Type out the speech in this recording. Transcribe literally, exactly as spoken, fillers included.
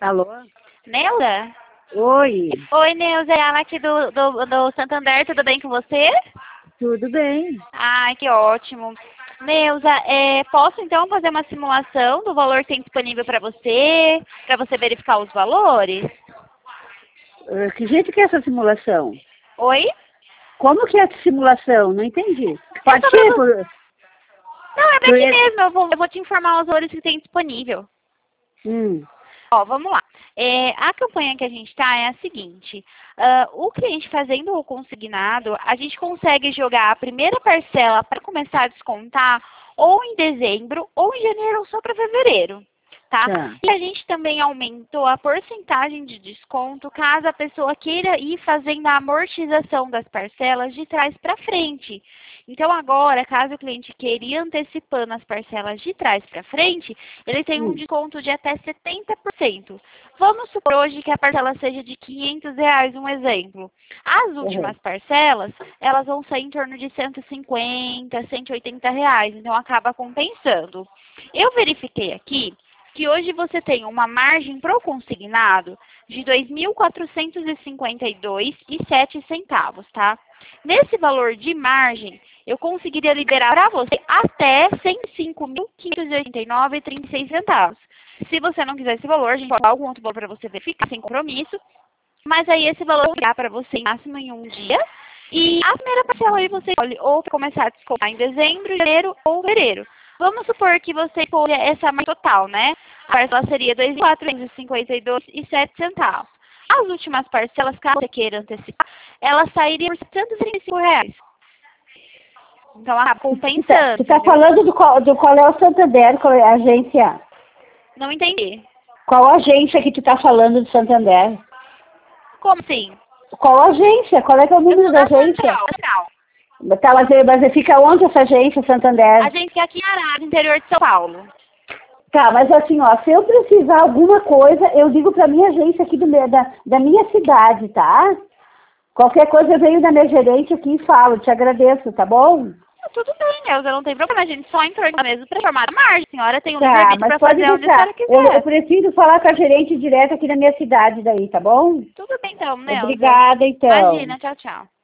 Alô? Neuza? Oi, Oi, Neuza, é a Ana aqui do, do, do Santander, tudo bem com você? tudo bem? Ai, que ótimo. Neuza, é, posso então fazer uma simulação do valor que tem disponível para você, para você verificar os valores? Eh, Que jeito que é essa simulação? Oi? Como que é essa simulação? Não entendi. É Pode só pra ser você. por... Não, é por daqui ele- mesmo, eu vou, eu vou te informar os valores que tem disponível. Hum, Ó, vamos lá. É, a campanha que a gente está é a seguinte. ah, o cliente fazendo o consignado, a gente consegue jogar a primeira parcela para começar a descontar ou em dezembro ou em janeiro ou só para fevereiro. Tá? tá. E a gente também aumentou a porcentagem de desconto caso a pessoa queira ir fazendo a amortização das parcelas de trás para frente. Então agora, caso o cliente queira ir antecipando as parcelas de trás para frente, ele tem um Hum, desconto de até setenta por cento. Vamos supor hoje que a parcela seja de quinhentos reais, um exemplo. As uhum. últimas parcelas, elas vão sair em torno de cento e cinquenta, cento e oitenta reais, então acaba compensando. Eu verifiquei aqui que hoje você tem uma margem pro consignado de dois mil quatrocentos e cinquenta e dois reais e sete centavos, tá? Nesse valor de margem, eu conseguiria liberar para você até cento e cinco mil quinhentos e oitenta e nove reais e trinta e seis centavos. Se você não quiser esse valor, a gente pode dar algum outro valor para você verificar sem compromisso, mas aí esse valor eu vou dar para você em máximo em um dia. E a primeira parcela aí você escolhe ou para começar a descontar em dezembro, janeiro ou fevereiro. Vamos supor que você escolha essa margem total, né? A parcela seria dois mil quatrocentos e cinquenta e dois reais e sete centavos. As últimas parcelas, caso você queira antecipar, elas sairiam por setecentos e trinta e cinco reais. Então, acaba Tu tá, compensando, tu tá entendeu? falando do qual, do qual é o Santander, qual é a agência? Não entendi. Qual agência que tu tá falando do Santander? Como assim? Qual agência? Qual é que é o Eu número sou da da agência? Central. Central. Tá, mas, mas fica onde essa agência, A Santander? gente é aqui em Arara, interior de São Paulo. Tá, mas assim, ó, se eu precisar alguma coisa, eu digo pra minha agência aqui do meu, da, da minha cidade, tá? Qualquer coisa eu venho da minha gerente aqui e falo, te agradeço, tá bom? Tudo bem, Neuza, não tem problema. A gente só entrou em mesa para formar a margem. A senhora tem o Tá, livre-arbítrio mas para pode fazer onde a deixar. senhora Eu, eu quiser. preciso falar com a gerente direto aqui da minha cidade daí, tá bom? Tudo bem então, Neuza. Obrigada, então. Imagina, tchau, tchau.